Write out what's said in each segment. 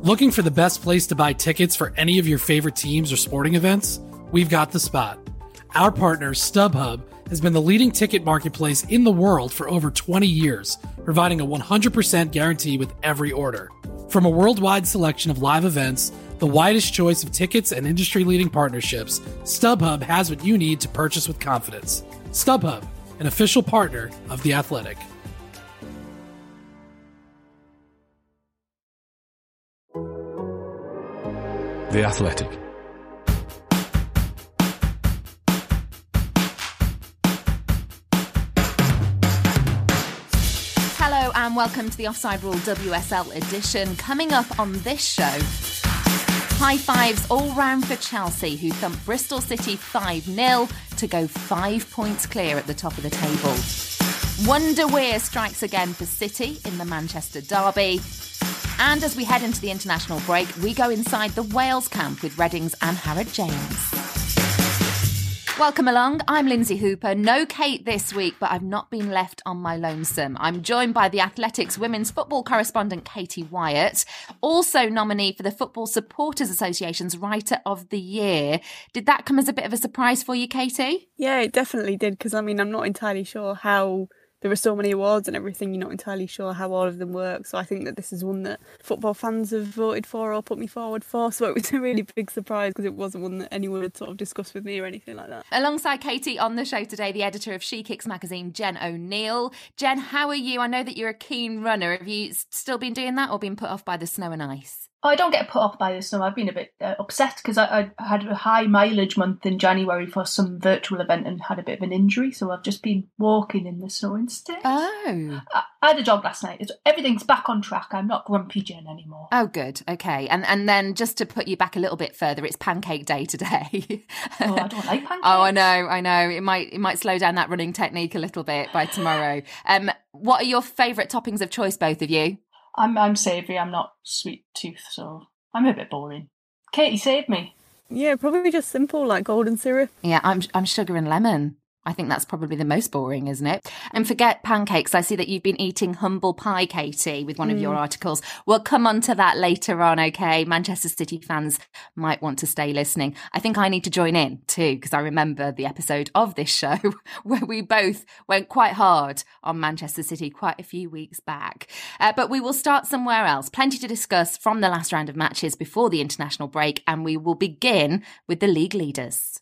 Looking for the best place to buy tickets for any of your favorite teams or sporting events? We've got the spot. Our partner, StubHub, has been the leading ticket marketplace in the world for over 20 years, providing a 100% guarantee with every order. From a worldwide selection of live events, the widest choice of tickets and industry-leading partnerships, StubHub has what you need to purchase with confidence. StubHub, an official partner of The Athletic. The Athletic. Hello and welcome to the Offside Rule WSL edition. Coming up on this show, high fives all round for Chelsea, who thumped Bristol City 5-0 to go 5 points clear at the top of the table. Wonder Weir strikes again for City in the Manchester derby. And as we head into the international break, we go inside the Wales camp with Reading's Anne Harrod-James. Welcome along, I'm Lindsay Hooper. No Kate this week, but I've not been left on my lonesome. I'm joined by the Athletics women's football correspondent Katie Wyatt, also nominee for the Football Supporters Association's Writer of the Year. Did that come as a bit of a surprise for you, Katie? Yeah, it definitely did, because I'm not entirely sure how there are so many awards and everything. You're not entirely sure how all of them work. So I think that this is one that football fans have voted for or put me forward for. So it was a really big surprise because it wasn't one that anyone had sort of discussed with me or anything like that. Alongside Katie on the show today, the editor of She Kicks magazine, Jen O'Neill. Jen, how are you? I know that you're a keen runner. Have you still been doing that or been put off by the snow and ice? I don't get put off by the snow. I've been a bit upset because I had a high mileage month in January for some virtual event and had a bit of an injury. So I've just been walking in the snow instead. Oh. I had a jog last night. Everything's back on track. I'm not grumpy Jen anymore. Oh, good. Okay. And then just to put you back a little bit further, it's Pancake Day today. Oh, I don't like pancakes. Oh, I know. It might slow down that running technique a little bit by tomorrow. What are your favourite toppings of choice, both of you? I'm savoury, I'm not sweet tooth, so I'm a bit boring. Katie, save me. Yeah, probably just simple, like golden syrup. Yeah, I'm sugar and lemon. I think that's probably the most boring, isn't it? And forget pancakes. I see that you've been eating humble pie, Katie, with one of your articles. We'll come on to that later on, okay? Manchester City fans might want to stay listening. I think I need to join in too, because I remember the episode of this show where we both went quite hard on Manchester City quite a few weeks back. But we will start somewhere else. Plenty to discuss from the last round of matches before the international break, and we will begin with the league leaders.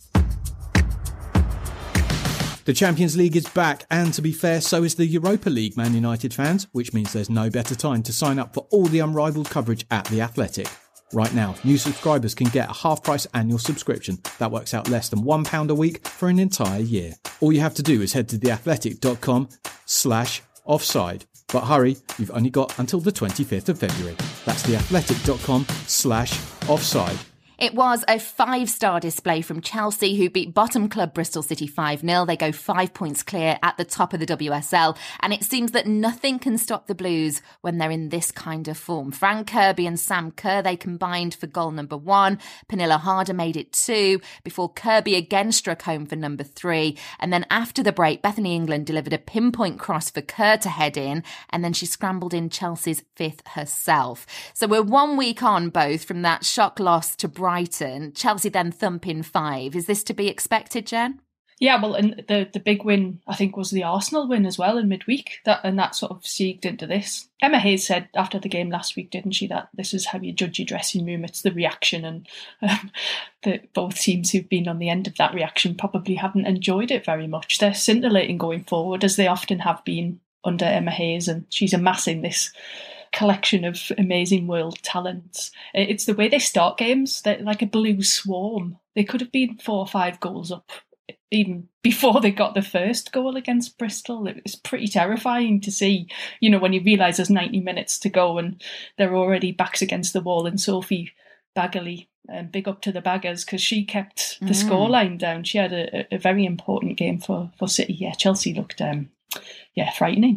The Champions League is back, and to be fair, so is the Europa League, Man United fans, which means there's no better time to sign up for all the unrivaled coverage at The Athletic. Right now, new subscribers can get a half-price annual subscription. That works out less than £1 a week for an entire year. All you have to do is head to theathletic.com/offside. But hurry, you've only got until the 25th of February. That's theathletic.com/offside. It was a 5-star display from Chelsea, who beat bottom club Bristol City 5-0. They go 5 points clear at the top of the WSL. And it seems that nothing can stop the Blues when they're in this kind of form. Fran Kirby and Sam Kerr, they combined for goal number 1. Pernilla Harder made it 2 before Kirby again struck home for number 3. And then after the break, Bethany England delivered a pinpoint cross for Kerr to head in. And then she scrambled in Chelsea's 5th herself. So we're 1 week on both from that shock loss to Brighton. Chelsea then thumping 5. Is this to be expected, Jen? Yeah, well, and the big win, I think, was the Arsenal win as well in midweek. That sort of seeped into this. Emma Hayes said after the game last week, didn't she, that this is how you judge your dressing room. It's the reaction, and both teams who've been on the end of that reaction probably haven't enjoyed it very much. They're scintillating going forward, as they often have been under Emma Hayes, and she's amassing this collection of amazing world talents. It's the way they start games. They're like a blue swarm. They could have been 4 or 5 goals up even before they got the first goal against Bristol. It was pretty terrifying to see, when you realise there's 90 minutes to go and they're already backs against the wall. And Sophie Baggerly, big up to the Baggers, because she kept the scoreline down. She had a very important game for City. Yeah, Chelsea looked frightening.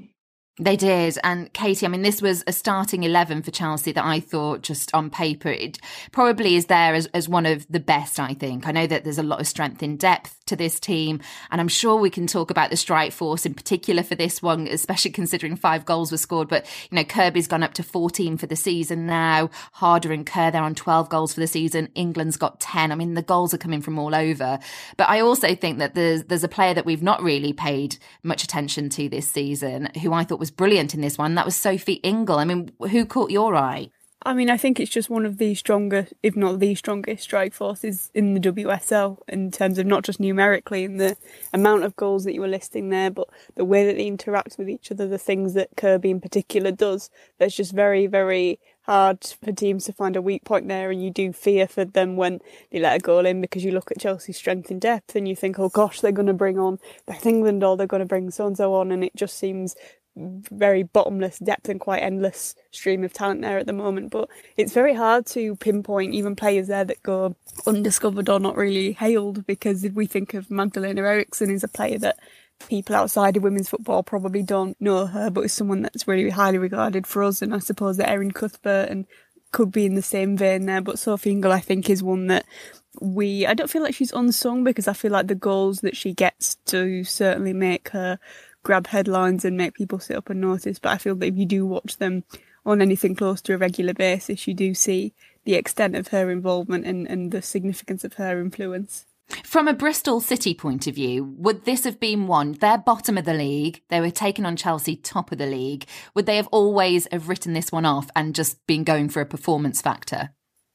They did. And Katie, I mean, this was a starting 11 for Chelsea that I thought just on paper, it probably is there as one of the best, I think. I know that there's a lot of strength in depth to this team. And I'm sure we can talk about the strike force in particular for this one, especially considering 5 goals were scored. But, you know, Kirby's gone up to 14 for the season now. Harder and Kerr, they're on 12 goals for the season. England's got 10. I mean, the goals are coming from all over. But I also think that there's a player that we've not really paid much attention to this season, who I thought was brilliant in this one. That was Sophie Ingle. I mean, who caught your eye? I mean, I think it's just one of the strongest, if not the strongest, strike forces in the WSL in terms of not just numerically and the amount of goals that you were listing there, but the way that they interact with each other, the things that Kirby in particular does. That's just very, very hard for teams to find a weak point there, and you do fear for them when they let a goal in, because you look at Chelsea's strength in depth and you think, oh gosh, they're going to bring on Beth England or they're going to bring so-and-so on, and it just seems very bottomless depth and quite endless stream of talent there at the moment. But it's very hard to pinpoint even players there that go undiscovered or not really hailed, because if we think of Magdalena Eriksson as a player that people outside of women's football probably don't know her, but is someone that's really highly regarded for us, and I suppose that Erin Cuthbert and could be in the same vein there. But Sophie Ingle, I think, is one that I don't feel like she's unsung, because I feel like the goals that she gets to certainly make her grab headlines and make people sit up and notice. But I feel that if you do watch them on anything close to a regular basis, you do see the extent of her involvement and the significance of her influence. From a Bristol City point of view, would this have been one? They're bottom of the league. They were taking on Chelsea top of the league. Would they have always have written this one off and just been going for a performance factor?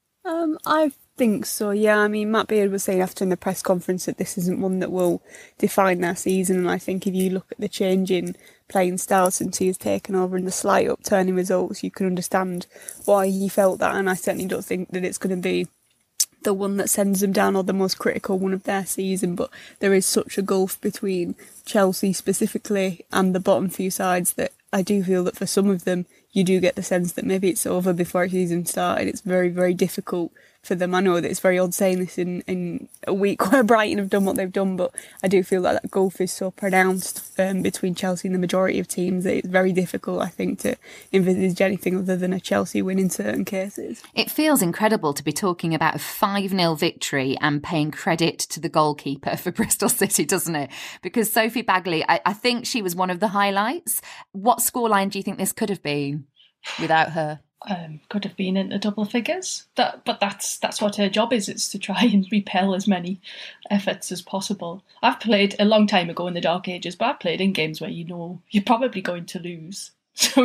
I think so, yeah. I mean, Matt Beard was saying after in the press conference that this isn't one that will define their season, and I think if you look at the change in playing style since he has taken over and the slight upturn in results, you can understand why he felt that, and I certainly don't think that it's going to be the one that sends them down or the most critical one of their season. But there is such a gulf between Chelsea specifically and the bottom few sides that I do feel that for some of them you do get the sense that maybe it's over before a season started. It's very, very difficult for them. I know that it's very odd saying this in a week where Brighton have done what they've done, but I do feel that gulf is so pronounced between Chelsea and the majority of teams that it's very difficult, I think, to envisage anything other than a Chelsea win in certain cases. It feels incredible to be talking about a 5-0 victory and paying credit to the goalkeeper for Bristol City, doesn't it? Because Sophie Bagley, I think she was one of the highlights. What scoreline do you think this could have been without her? Could have been into double figures. But that's what her job is. It's to try and repel as many efforts as possible. I've played a long time ago in the dark ages, but I've played in games where you know you're probably going to lose. So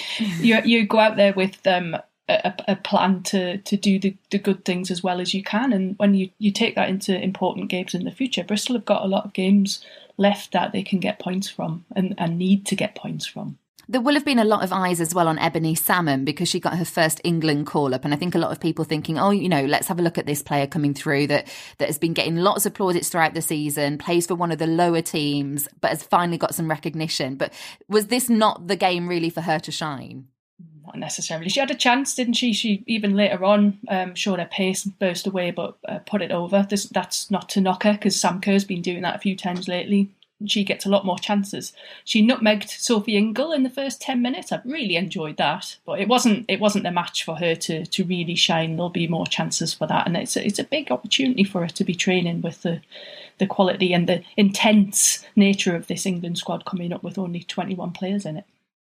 you go out there with a plan to do the good things as well as you can. And when you take that into important games in the future, Bristol have got a lot of games left that they can get points from and need to get points from. There will have been a lot of eyes as well on Ebony Salmon because she got her first England call-up. And I think a lot of people thinking, oh, you know, let's have a look at this player coming through that has been getting lots of plaudits throughout the season, plays for one of the lower teams, but has finally got some recognition. But was this not the game really for her to shine? Not necessarily. She had a chance, didn't she? She even later on showed her pace and burst away, but put it over. That's not to knock her because Sam Kerr's been doing that a few times lately. She gets a lot more chances. She nutmegged Sophie Ingle in the first 10 minutes. I've really enjoyed that, but it wasn't the match for her to really shine. There'll be more chances for that, and it's a big opportunity for her to be training with the quality and the intense nature of this England squad coming up with only 21 players in it.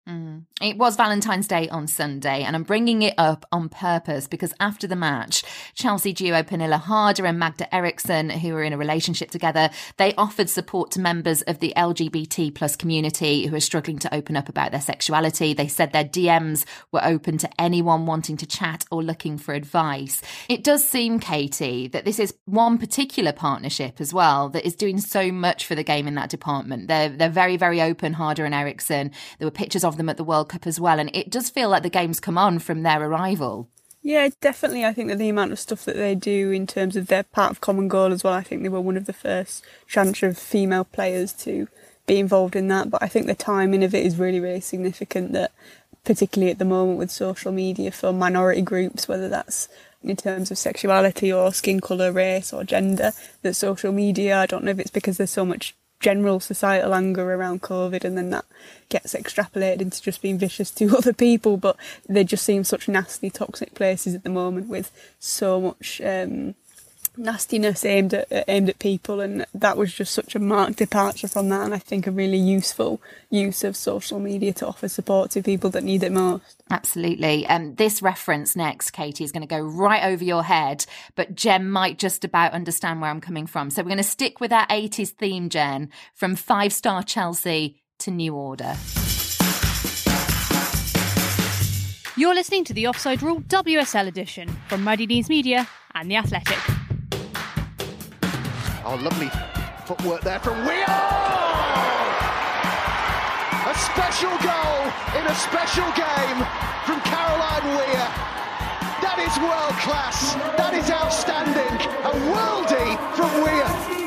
It was Valentine's Day on Sunday, and I'm bringing it up on purpose because after the match, Chelsea duo Pernilla Harder and Magda Eriksson, who are in a relationship together, they offered support to members of the LGBT plus community who are struggling to open up about their sexuality. They said their DMs were open to anyone wanting to chat or looking for advice. It does seem, Katie, that this is one particular partnership as well that is doing so much for the game in that department. They're very, very open, Harder and Eriksson. There were pictures of them at the World Cup as well, and it does feel like the game's come on from their arrival. Yeah, definitely. I think that the amount of stuff that they do in terms of their part of Common Goal as well, I think they were one of the first tranche of female players to be involved in that. But I think the timing of it is really, really significant, that particularly at the moment with social media for minority groups, whether that's in terms of sexuality or skin colour, race or gender, that social media, I don't know if it's because there's so much general societal anger around COVID, and then that gets extrapolated into just being vicious to other people. But they just seem such nasty, toxic places at the moment, with so much nastiness aimed at people, and that was just such a marked departure from that, and I think a really useful use of social media to offer support to people that need it most. Absolutely. This reference next, Katie, is going to go right over your head, but Jen might just about understand where I'm coming from. So we're going to stick with our 80s theme, Jen, from 5-star Chelsea to New Order. You're listening to the Offside Rule WSL edition from Muddy Knees Media and The Athletic. Oh, lovely footwork there from Weir! A special goal in a special game from Caroline Weir. That is world class. That is outstanding. A worldie from Weir.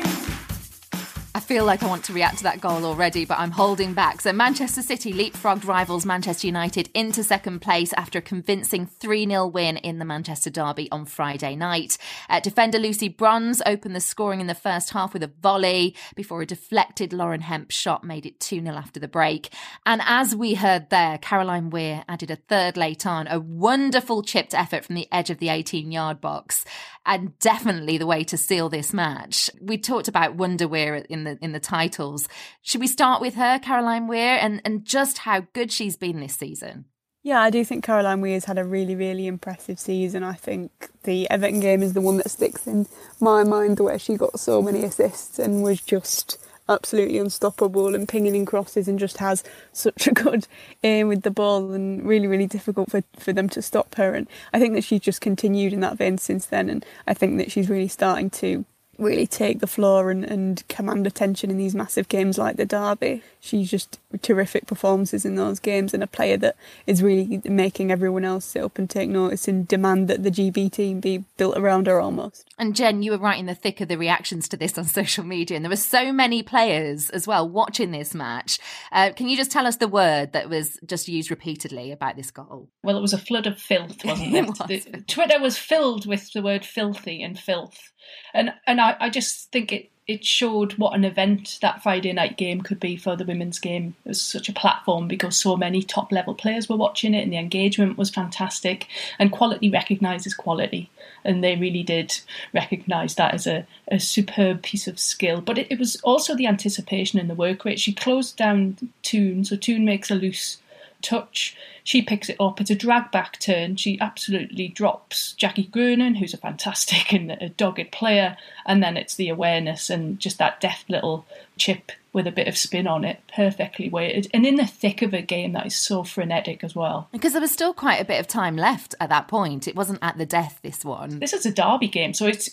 I feel like I want to react to that goal already, but I'm holding back. So Manchester City leapfrogged rivals Manchester United into second place after a convincing 3-0 win in the Manchester derby on Friday night. Defender Lucy Bronze opened the scoring in the first half with a volley before a deflected Lauren Hemp shot made it 2-0 after the break. And as we heard there, Caroline Weir added a third late on, a wonderful chipped effort from the edge of the 18-yard box, and definitely the way to seal this match. We talked about Wonder Weir in the titles. Should we start with her, Caroline Weir, and just how good she's been this season? Yeah, I do think Caroline Weir's had a really, really impressive season. I think the Everton game is the one that sticks in my mind, where she got so many assists and was just absolutely unstoppable and pinging in crosses and just has such a good aim with the ball, and really, really difficult for them to stop her. And I think that she's just continued in that vein since then, and I think that she's really starting to really take the floor and command attention in these massive games like the derby. She's just terrific performances in those games, and a player that is really making everyone else sit up and take notice and demand that the GB team be built around her almost. And Jen, you were right in the thick of the reactions to this on social media, and there were so many players as well watching this match. Can you just tell us the word that was just used repeatedly about this goal? Well, it was a flood of filth, wasn't it? Twitter was filled with the word filthy and filth. And I just think it showed what an event that Friday night game could be for the women's game. It was such a platform because so many top level players were watching it, and the engagement was fantastic, and quality recognises quality, and they really did recognise that as a superb piece of skill. But it was also the anticipation and the work rate. She closed down Toon, so Toon makes a loose touch, she picks it up, it's a drag back turn, she absolutely drops Jackie Gruenen, who's a fantastic and a dogged player, and then it's the awareness and just that deft little chip with a bit of spin on it, perfectly weighted, and in the thick of a game that is so frenetic as well. Because there was still quite a bit of time left at that point. It wasn't at the death, this one. This is a derby game, so it's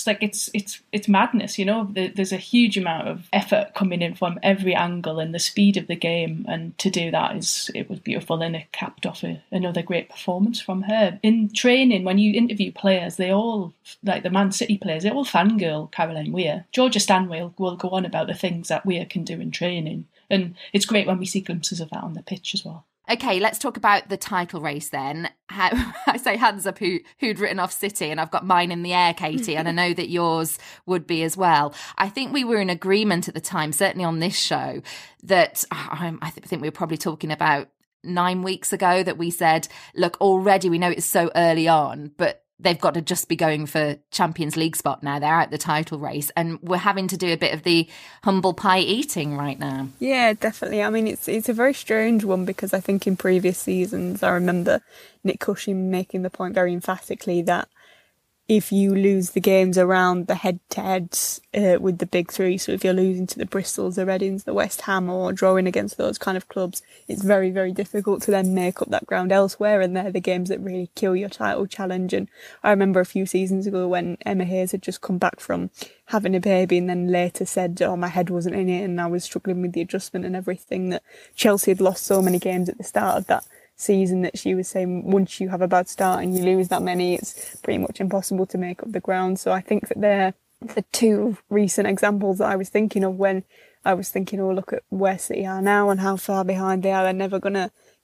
madness, you know. There's a huge amount of effort coming in from every angle, and the speed of the game, and to do that it was beautiful, and it capped off another great performance from her. In training, when you interview players, they all, like the Man City players, they all fangirl Caroline Weir. Georgia Stanway will go on about the things that Weir can do in training, and it's great when we see glimpses of that on the pitch as well. Okay, let's talk about the title race then. I say hands up who'd written off City, and I've got mine in the air, Katie, and I know that yours would be as well. I think we were in agreement at the time, certainly on this show, that I think we were probably talking about 9 weeks ago, that we said, look, already we know it's so early on, but they've got to just be going for Champions League spot now. They're out the title race, and we're having to do a bit of the humble pie eating right now. Yeah, definitely. I mean, it's a very strange one, because I think in previous seasons, I remember Nick Cushing making the point very emphatically that if you lose the games around the head-to-heads with the big three, so if you're losing to the Bristols, the Readings, the West Ham, or drawing against those kind of clubs, it's very, very difficult to then make up that ground elsewhere, and they're the games that really kill your title challenge. And I remember a few seasons ago when Emma Hayes had just come back from having a baby and then later said, oh, my head wasn't in it and I was struggling with the adjustment and everything, that Chelsea had lost so many games at the start of that season that she was saying once you have a bad start and you lose that many, it's pretty much impossible to make up the ground. So I think that they're the two recent examples that I was thinking of when I was thinking, oh, look at where City are now and how far behind they are. They're never going to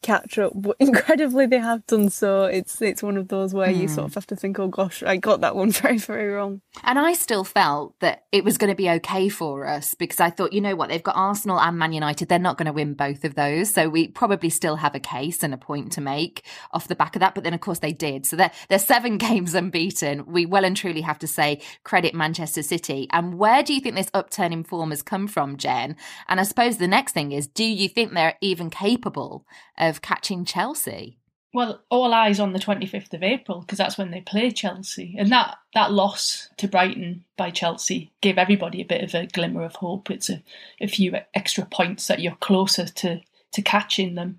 catch up, but incredibly they have done so. It's one of those where you sort of have to think, oh gosh, I got that one very, very wrong. And I still felt that it was going to be okay for us, because I thought, you know what, they've got Arsenal and Man United. They're not going to win both of those. So we probably still have a case and a point to make off the back of that. But then, of course, they did. So they're 7 games unbeaten. We well and truly have to say credit Manchester City. And where do you think this upturn in form has come from, Jen? And I suppose the next thing is, do you think they're even capable of catching Chelsea? Well, all eyes on the 25th of April, because that's when they play Chelsea. And that loss to Brighton by Chelsea gave everybody a bit of a glimmer of hope. It's a few extra points that you're closer to catching them.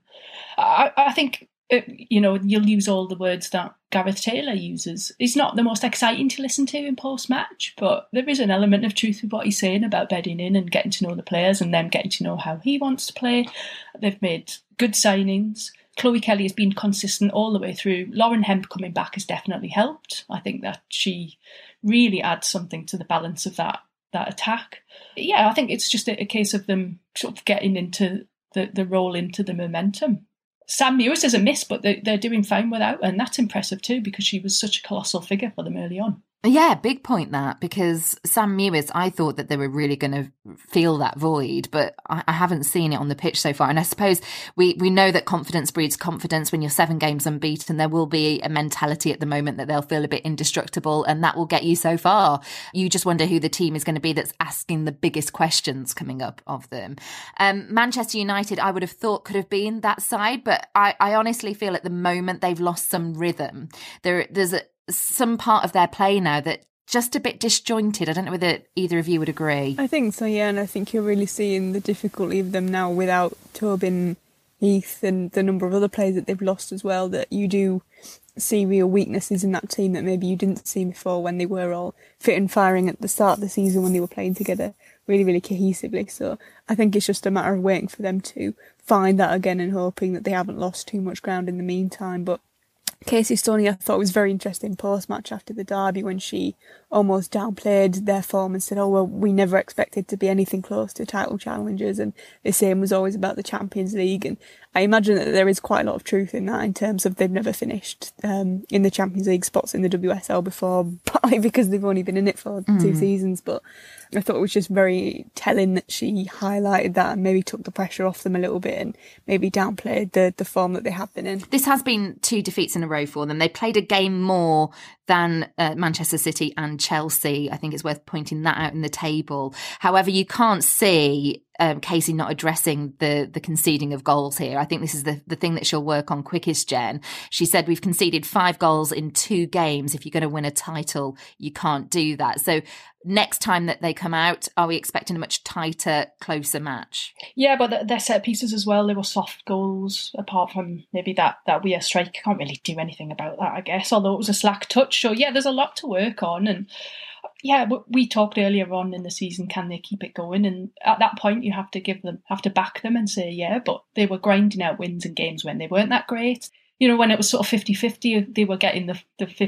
I think, you'll use all the words that Gareth Taylor uses. He's not the most exciting to listen to in post-match, but there is an element of truth with what he's saying about bedding in and getting to know the players and them getting to know how he wants to play. They've made good signings. Chloe Kelly has been consistent all the way through. Lauren Hemp coming back has definitely helped. I think that she really adds something to the balance of that attack. Yeah, I think it's just a case of them sort of getting into the role, into the momentum. Sam Mewis is a miss, but they're doing fine without her, and that's impressive too, because she was such a colossal figure for them early on. Yeah, big point that, because Sam Mewis, I thought that they were really going to fill that void, but I haven't seen it on the pitch so far. And I suppose we know that confidence breeds confidence. When you're 7 games unbeaten, there will be a mentality at the moment that they'll feel a bit indestructible, and that will get you so far. You just wonder who the team is going to be that's asking the biggest questions coming up of them. Manchester United, I would have thought could have been that side, but I honestly feel at the moment they've lost some rhythm. There's some part of their play now that just a bit disjointed. I don't know whether either of you would agree. I think so, yeah, and I think you're really seeing the difficulty of them now without Tobin, Heath and the number of other players that they've lost as well, that you do see real weaknesses in that team that maybe you didn't see before when they were all fit and firing at the start of the season, when they were playing together really, really cohesively. So I think it's just a matter of waiting for them to find that again and hoping that they haven't lost too much ground in the meantime. But Casey Stoney, I thought, was very interesting post-match after the derby when she almost downplayed their form and said, oh, well, we never expected to be anything close to title challengers, and the same was always about the Champions League. And I imagine that there is quite a lot of truth in that, in terms of they've never finished in the Champions League spots in the WSL before, partly because they've only been in it for 2 seasons. But I thought it was just very telling that she highlighted that and maybe took the pressure off them a little bit and maybe downplayed the form that they have been in. This has been 2 defeats in a row for them. They played a game more than Manchester City and Chelsea. I think it's worth pointing that out in the table. However, you can't see Casey not addressing the conceding of goals here. I think this is the thing that she'll work on quickest, Jen. She said, we've conceded 5 goals in 2 games. If you're going to win a title, you can't do that. So next time that they come out, are we expecting a much tighter, closer match? Yeah, but their set pieces as well, they were soft goals, apart from maybe that weird strike. Can't really do anything about that, I guess, although it was a slack touch. So yeah, there's a lot to work on. And yeah, we talked earlier on in the season, can they keep it going? And at that point, you have to back them and say, yeah, but they were grinding out wins in games when they weren't that great. You know, when it was sort of 50-50, they were getting the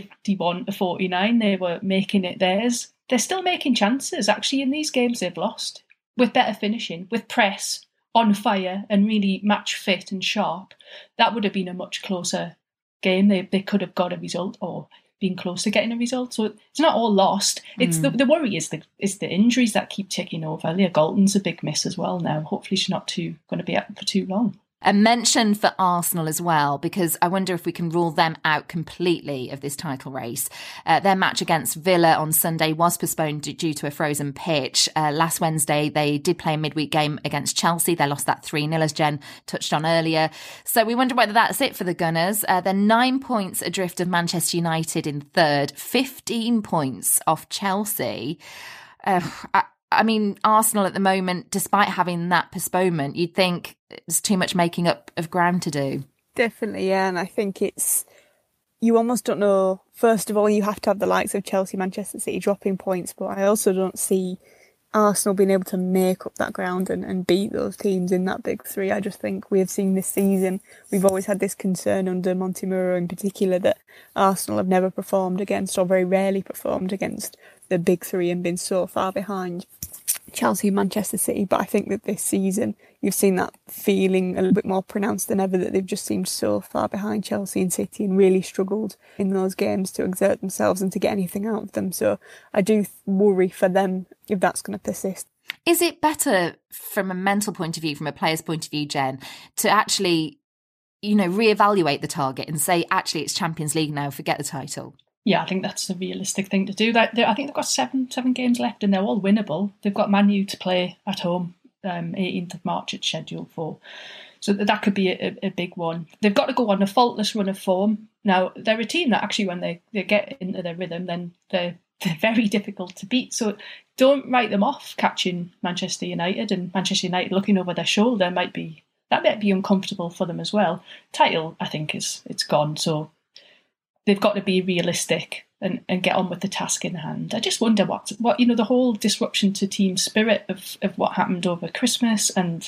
51-49, they were making it theirs. They're still making chances, actually, in these games they've lost. With better finishing, with press, on fire, and really match fit and sharp, that would have been a much closer game. They could have got a result or been close to getting a result. So it's not all lost. It's the worry is the injuries that keep ticking over. Leah Galton's a big miss as well now. Hopefully she's not going to be out for too long. A mention for Arsenal as well, because I wonder if we can rule them out completely of this title race. Their match against Villa on Sunday was postponed due to a frozen pitch. Last Wednesday, they did play a midweek game against Chelsea. They lost that 3-0, as Jen touched on earlier. So we wonder whether that's it for the Gunners. They're 9 points adrift of Manchester United in third, 15 points off Chelsea. I mean, Arsenal at the moment, despite having that postponement, you'd think it's too much making up of ground to do. Definitely, yeah. And I think you almost don't know. First of all, you have to have the likes of Chelsea, Manchester City dropping points, but I also don't see Arsenal being able to make up that ground and beat those teams in that big 3. I just think we have seen this season, we've always had this concern under Montemurro in particular that Arsenal have never performed against, or very rarely performed against, the big 3 and been so far behind. Chelsea and Manchester City, but I think that this season you've seen that feeling a little bit more pronounced than ever, that they've just seemed so far behind Chelsea and City and really struggled in those games to exert themselves and to get anything out of them. So I do worry for them if that's going to persist. Is it better from a mental point of view, from a player's point of view, Jen, to actually, reevaluate the target and say, actually, it's Champions League now, forget the title? Yeah, I think that's a realistic thing to do. I think they've got seven games left and they're all winnable. They've got Man U to play at home, 18th of March it's scheduled for. So that could be a big one. They've got to go on a faultless run of form. Now, they're a team that actually, when they get into their rhythm, then they're very difficult to beat. So don't write them off catching Manchester United, and Manchester United looking over their shoulder might be uncomfortable for them as well. Title, I think, it's gone. So they've got to be realistic and get on with the task in hand. I just wonder what the whole disruption to team spirit of what happened over Christmas, and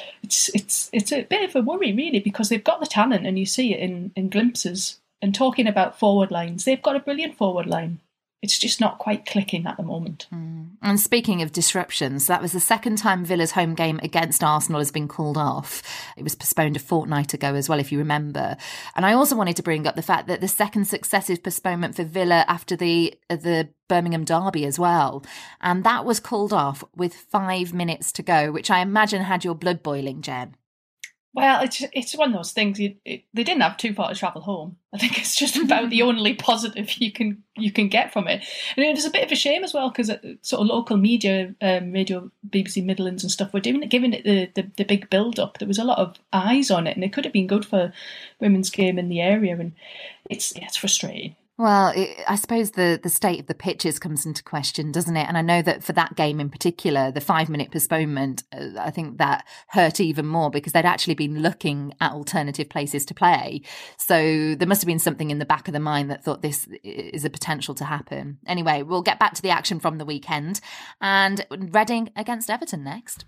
it's a bit of a worry really, because they've got the talent and you see it in glimpses. And talking about forward lines, they've got a brilliant forward line. It's just not quite clicking at the moment. And speaking of disruptions, that was the second time Villa's home game against Arsenal has been called off. It was postponed a fortnight ago as well, if you remember. And I also wanted to bring up the fact that the second successive postponement for Villa after the Birmingham derby as well. And that was called off with 5 minutes to go, which I imagine had your blood boiling, Jen. Well, it's one of those things. They didn't have too far to travel home. I think it's just about the only positive you can get from it. And it was a bit of a shame as well, because sort of local media, radio, BBC Midlands and stuff, were giving it the big build up. There was a lot of eyes on it, and it could have been good for women's game in the area. And it's frustrating. Well, I suppose the state of the pitches comes into question, doesn't it? And I know that for that game in particular, the 5-minute postponement, I think that hurt even more because they'd actually been looking at alternative places to play. So there must have been something in the back of the mind that thought this is a potential to happen. Anyway, we'll get back to the action from the weekend, and Reading against Everton next.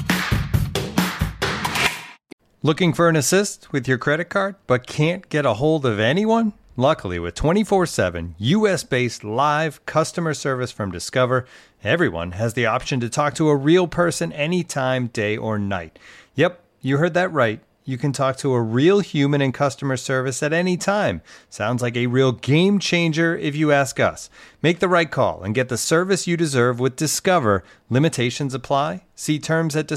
Looking for an assist with your credit card but can't get a hold of anyone? Luckily, with 24/7 US-based live customer service from Discover, everyone has the option to talk to a real person anytime, day or night. Yep, you heard that right. You can talk to a real human in customer service at any time. Sounds like a real game changer if you ask us. Make the right call and get the service you deserve with Discover. Limitations apply. See terms at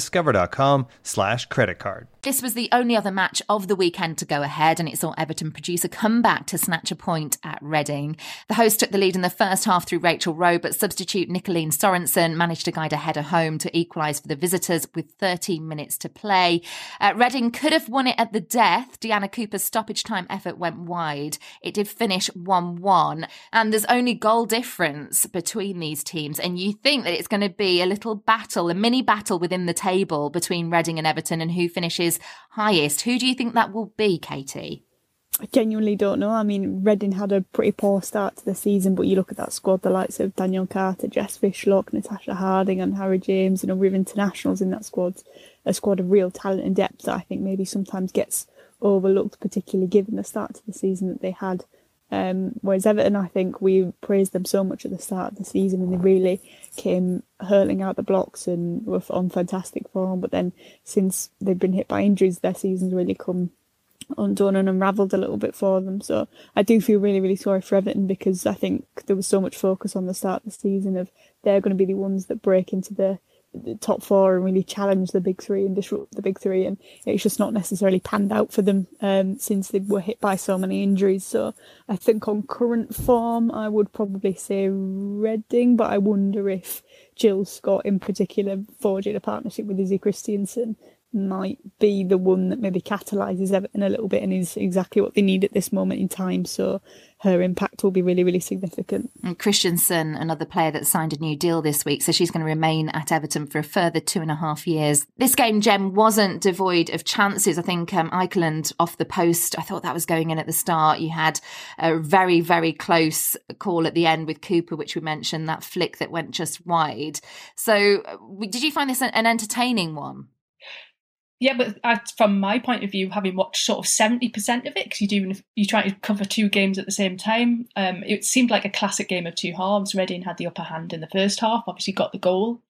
discover.com/creditcard. This was the only other match of the weekend to go ahead, and it saw Everton produce a comeback to snatch a point at Reading. The hosts took the lead in the first half through Rachel Rowe, but substitute Nicoline Sorensen managed to guide a header home to equalise for the visitors with 13 minutes to play. Reading could have won it at the death. Deanna Cooper's stoppage time effort went wide. It did finish 1-1, and there's only goal difference between these teams, and you think that it's going to be a little battle, a mini battle within the table between Reading and Everton, and who finishes highest. Who do you think that will be, Katie? I genuinely don't know. I mean, Reading had a pretty poor start to the season, but you look at that squad, the likes of Danielle Carter, Jess Fishlock, Natasha Harding and Harry James, and other internationals in that squad, a squad of real talent and depth that I think maybe sometimes gets overlooked, particularly given the start to the season that they had. Whereas Everton, I think we praised them so much at the start of the season, and they really came hurling out the blocks and were on fantastic form. But then since they've been hit by injuries, their season's really come undone and unravelled a little bit for them. So I do feel really, really sorry for Everton, because I think there was so much focus on the start of the season of they're going to be the ones that break into the top four and really challenge the big three and disrupt the big three, and it's just not necessarily panned out for them since they were hit by so many injuries. So I think on current form I would probably say Reading, but I wonder if Jill Scott in particular forging a partnership with Izzy Christiansen might be the one that maybe catalyses Everton a little bit and is exactly what they need at this moment in time. So her impact will be really, really significant. And Christiansen, another player that signed a new deal this week, so she's going to remain at Everton for a further 2.5 years. This game, Jem, wasn't devoid of chances. I think Eikeland off the post, I thought that was going in at the start. You had a very, very close call at the end with Cooper, which we mentioned, that flick that went just wide. So did you find this an entertaining one? Yeah, but from my point of view, having watched sort of 70% of it, because you try to cover two games at the same time, it seemed like a classic game of two halves. Reading had the upper hand in the first half, obviously got the goal,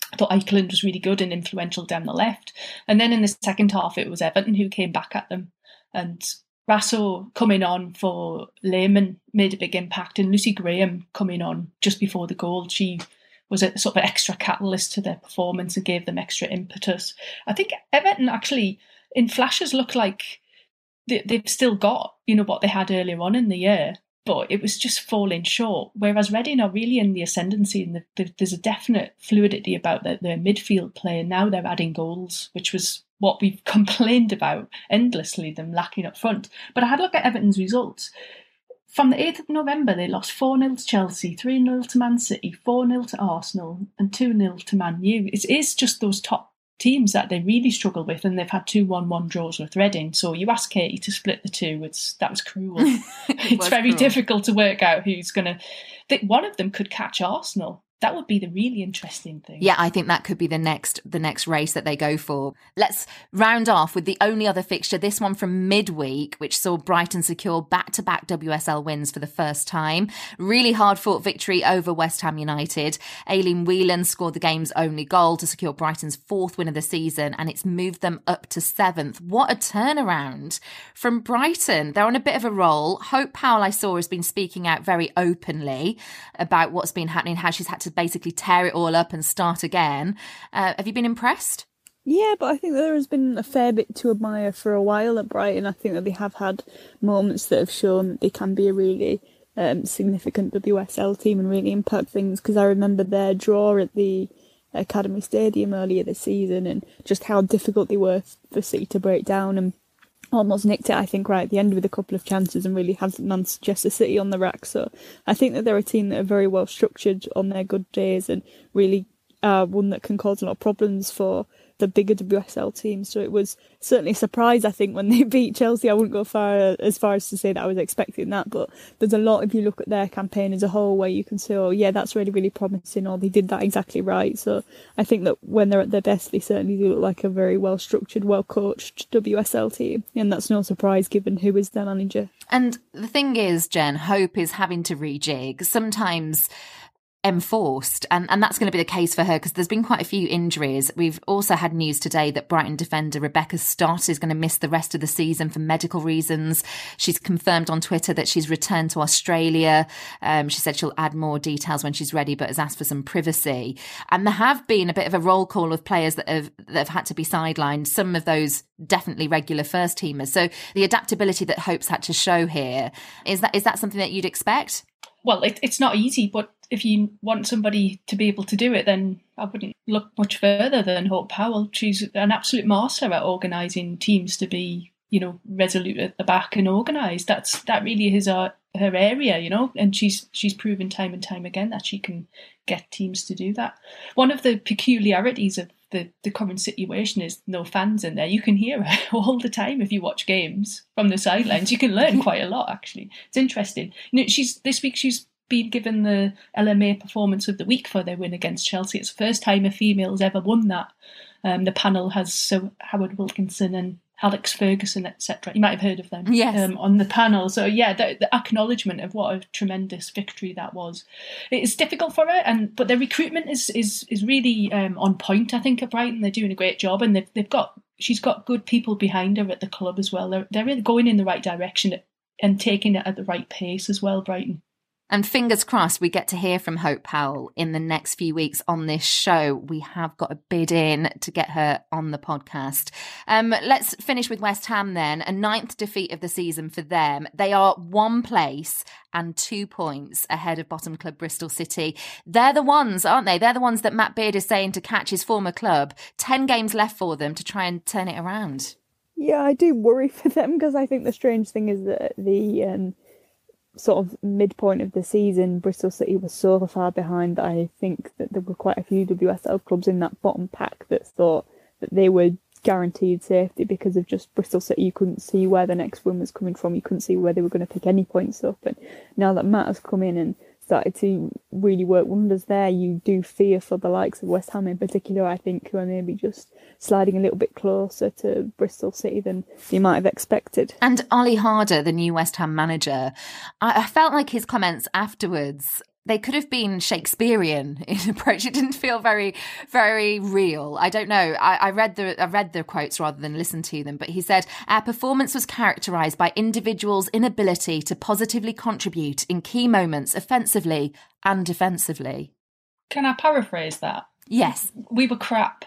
I thought Eichland was really good and influential down the left. And then in the second half, it was Everton who came back at them. And Rasso coming on for Lehmann made a big impact. And Lucy Graham coming on just before the goal, she was a sort of extra catalyst to their performance and gave them extra impetus. I think Everton actually, in flashes, look like they've still got, what they had earlier on in the year. But it was just falling short. Whereas Reading are really in the ascendancy, and there's a definite fluidity about their midfield play. And now they're adding goals, which was what we've complained about endlessly, them lacking up front. But I had a look at Everton's results. From the 8th of November, they lost 4-0 to Chelsea, 3-0 to Man City, 4-0 to Arsenal, and 2-0 to Man U. It is just those top teams that they really struggle with, and they've had 2 1-1 draws with Reading. So you ask Katie to split the two, that was cruel. It's very cruel. Difficult to work out who's going to... One of them could catch Arsenal. That would be the really interesting thing. Yeah, I think that could be the next race that they go for. Let's round off with the only other fixture, this one from midweek, which saw Brighton secure back-to-back WSL wins for the first time. Really hard-fought victory over West Ham United. Aileen Whelan scored the game's only goal to secure Brighton's 4th win of the season, and it's moved them up to 7th. What a turnaround from Brighton. They're on a bit of a roll. Hope Powell, I saw, has been speaking out very openly about what's been happening, how she's had to basically tear it all up and start again. Have you been impressed? Yeah, but I think there has been a fair bit to admire for a while at Brighton. I think that they have had moments that have shown that they can be a really significant WSL team and really impact things, because I remember their draw at the Academy Stadium earlier this season and just how difficult they were for City to break down, and almost nicked it, I think, right at the end with a couple of chances and really had Manchester City on the rack. So I think that they're a team that are very well structured on their good days and really one that can cause a lot of problems for the bigger WSL teams. So it was certainly a surprise, I think, when they beat Chelsea. I wouldn't go as far as to say that I was expecting that, but there's a lot, if you look at their campaign as a whole, where you can say, oh yeah, that's really, really promising, or they did that exactly right. So I think that when they're at their best, they certainly do look like a very well-structured, well-coached WSL team, and that's no surprise given who is their manager. And the thing is, Jen, Hope is having to rejig. Sometimes enforced, and that's going to be the case for her because there's been quite a few injuries. We've also had news today that Brighton defender Rebecca Stott is going to miss the rest of the season for medical reasons. She's confirmed on Twitter that she's returned to Australia. She said she'll add more details when she's ready, but has asked for some privacy. And there have been a bit of a roll call of players that have had to be sidelined. Some of those definitely regular first teamers. So the adaptability that Hope's had to show here, is that something that you'd expect? Well, it's not easy, but if you want somebody to be able to do it, then I wouldn't look much further than Hope Powell. She's an absolute master at organising teams to be, resolute at the back and organised. That really is her area, and she's proven time and time again that she can get teams to do that. One of the peculiarities of the current situation is no fans in there. You can hear her all the time if you watch games from the sidelines. You can learn quite a lot, actually. It's interesting. This week she's been given the LMA Performance of the Week for their win against Chelsea. It's the first time a female has ever won that. The panel has Howard Wilkinson and Alex Ferguson, etc. You might have heard of them. Yes. On the panel. So yeah, the acknowledgement of what a tremendous victory that was. It's difficult for her, but their recruitment is really on point. I think at Brighton they're doing a great job, and she's got good people behind her at the club as well. They're really going in the right direction and taking it at the right pace as well, Brighton. And fingers crossed we get to hear from Hope Powell in the next few weeks on this show. We have got a bid in to get her on the podcast. Let's finish with West Ham then. A 9th defeat of the season for them. They are 1 place and 2 points ahead of bottom club Bristol City. They're the ones, aren't they? They're the ones that Matt Beard is saying to catch his former club. 10 games left for them to try and turn it around. Yeah, I do worry for them because I think the strange thing is that the sort of midpoint of the season, Bristol City was so far behind that I think that there were quite a few WSL clubs in that bottom pack that thought that they were guaranteed safety because of just Bristol City. You couldn't see where the next win was coming from. You couldn't see where they were going to pick any points up. And now that Matt has come in and started to really work wonders there, you do fear for the likes of West Ham in particular, I think, who are maybe just sliding a little bit closer to Bristol City than you might have expected. And Ollie Harder, the new West Ham manager, I felt like his comments afterwards they could have been Shakespearean in approach. It didn't feel very, very real. I don't know. I read the quotes rather than listened to them, but he said, our performance was characterised by individuals' inability to positively contribute in key moments offensively and defensively. Can I paraphrase that? Yes. We were crap.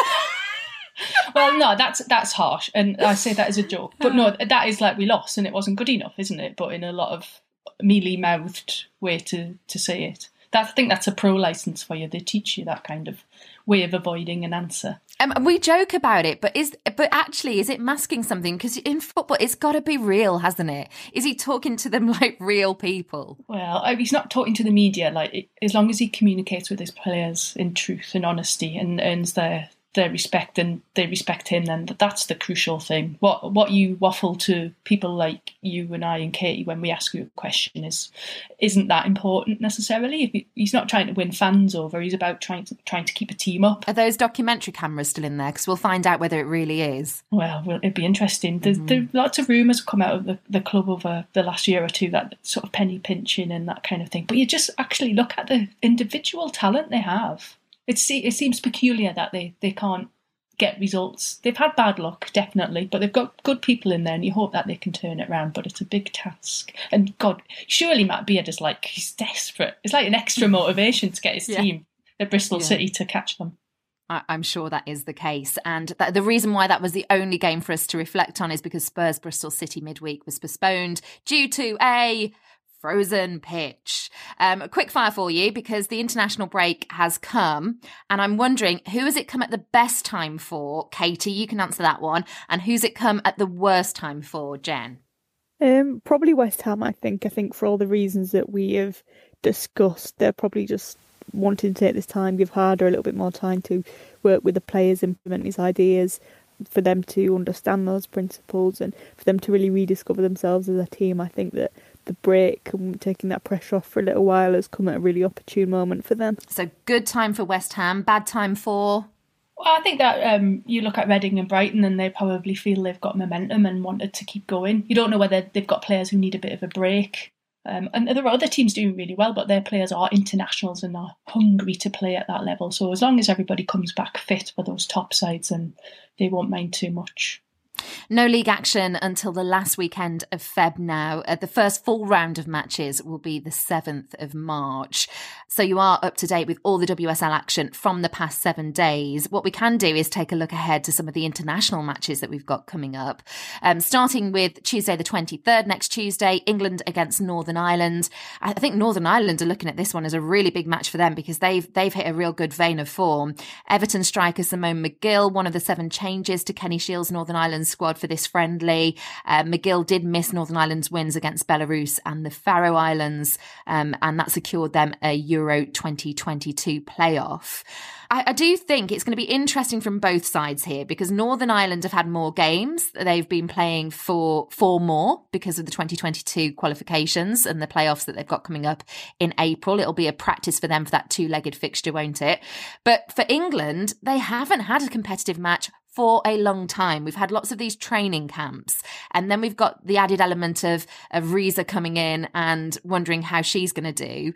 Well, no, that's harsh, and I say that as a joke. But no, that is like we lost and it wasn't good enough, isn't it? But in a lot of mealy-mouthed way to say it. I think that's a pro licence for you. They teach you that kind of way of avoiding an answer. We joke about it, but actually, is it masking something? Because in football, it's got to be real, hasn't it? Is he talking to them like real people? Well, he's not talking to the media. Like, as long as he communicates with his players in truth and honesty and earns their respect and they respect him, then that's the crucial thing. What you waffle to people like you and I and Katie when we ask you a question isn't that important necessarily. He's not trying to win fans over. He's about trying to keep a team up. Are those documentary cameras still in there? Because we'll find out whether it really is. Well, it'd be interesting. There's lots of rumours come out of the club over the last year or two, that sort of penny pinching and that kind of thing. But you just actually look at the individual talent they have. It seems peculiar that they can't get results. They've had bad luck, definitely, but they've got good people in there and you hope that they can turn it around, but it's a big task. And God, surely Matt Beard is like, he's desperate. It's like an extra motivation to get his team at Bristol City to catch them. I'm sure that is the case. And the reason why that was the only game for us to reflect on is because Spurs Bristol City midweek was postponed due to a frozen pitch. A quick fire for you, because the international break has come, and I'm wondering, who has it come at the best time for? Katie, you can answer that one. And who's it come at the worst time for, Jen? Probably West Ham, I think. I think for all the reasons that we have discussed, they're probably just wanting to take this time, give Harder a little bit more time to work with the players, implement his ideas, for them to understand those principles and for them to really rediscover themselves as a team. I think that the break and taking that pressure off for a little while has come at a really opportune moment for them. So good time for West Ham, bad time for? Well, I think that you look at Reading and Brighton and they probably feel they've got momentum and wanted to keep going. You don't know whether they've got players who need a bit of a break. And there are other teams doing really well, but their players are internationals and are hungry to play at that level. So as long as everybody comes back fit for those top sides, then they won't mind too much. No league action until the last weekend of Feb now. The first full round of matches will be the 7th of March. So you are up to date with all the WSL action from the past 7 days. What we can do is take a look ahead to some of the international matches that we've got coming up. Starting with Tuesday the 23rd, next Tuesday, England against Northern Ireland. I think Northern Ireland are looking at this one as a really big match for them because they've hit a real good vein of form. Everton striker Simone McGill, one of the 7 changes to Kenny Shields' Northern Ireland squad for this friendly. McGill did miss Northern Ireland's wins against Belarus and the Faroe Islands, and that secured them a Euro 2022 playoff. I do think it's going to be interesting from both sides here because Northern Ireland have had more games. They've been playing for 4 more because of the 2022 qualifications and the playoffs that they've got coming up in April. It'll be a practice for them for that 2-legged fixture, won't it? But for England, they haven't had a competitive match for a long time. We've had lots of these training camps, and then we've got the added element of Reza coming in and wondering how she's going to do.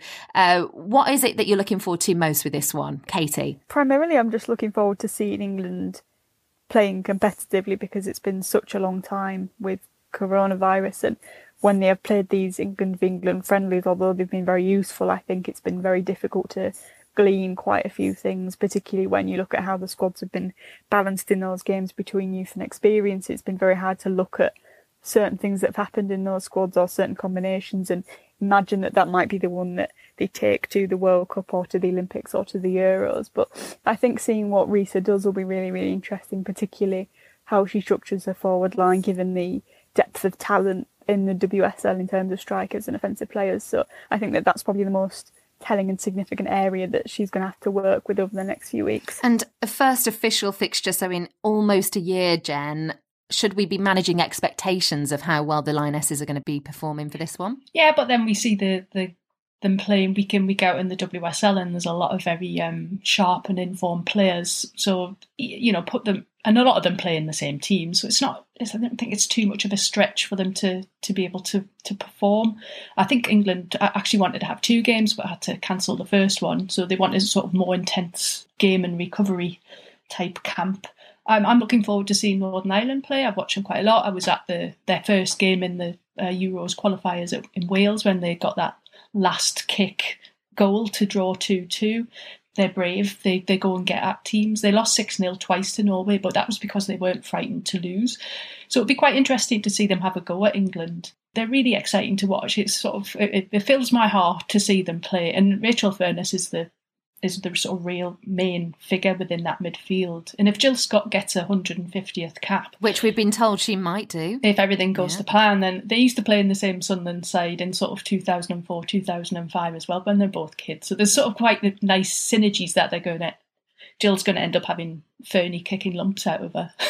What is it that you're looking forward to most with this one, Katie? Primarily, I'm just looking forward to seeing England playing competitively because it's been such a long time with coronavirus, and when they have played these England v England friendlies, although they've been very useful, I think it's been very difficult to glean quite a few things, particularly when you look at how the squads have been balanced in those games between youth and experience. It's been very hard to look at certain things that have happened in those squads or certain combinations and imagine that might be the one that they take to the World Cup or to the Olympics or to the Euros. But I think seeing what Risa does will be really, really interesting, particularly how she structures her forward line given the depth of talent in the WSL in terms of strikers and offensive players. So I think that's probably the most telling and significant area that she's going to have to work with over the next few weeks. And a first official fixture, so in almost a year, Jen, should we be managing expectations of how well the Lionesses are going to be performing for this one? Yeah, but then we see the them playing week in, week out in the WSL, and there's a lot of very sharp and informed players. So, put them, and a lot of them play in the same team. So I don't think it's too much of a stretch for them to be able to perform. I think England actually wanted to have 2 games, but had to cancel the first one. So they wanted a sort of more intense game and recovery type camp. I'm looking forward to seeing Northern Ireland play. I've watched them quite a lot. I was at their first game in the Euros qualifiers in Wales when they got that last kick goal to draw 2-2. They're brave. They go and get at teams. They lost 6-0 twice to Norway, but that was because they weren't frightened to lose. So it'd be quite interesting to see them have a go at England. They're really exciting to watch. It's sort of it fills my heart to see them play. And Rachel Furness is the sort of real main figure within that midfield. And if Jill Scott gets a 150th cap, which we've been told she might do, if everything goes to plan, then they used to play in the same Sunderland side in sort of 2004, 2005 as well, when they're both kids. So there's sort of quite nice synergies that Jill's going to end up having Fernie kicking lumps out of her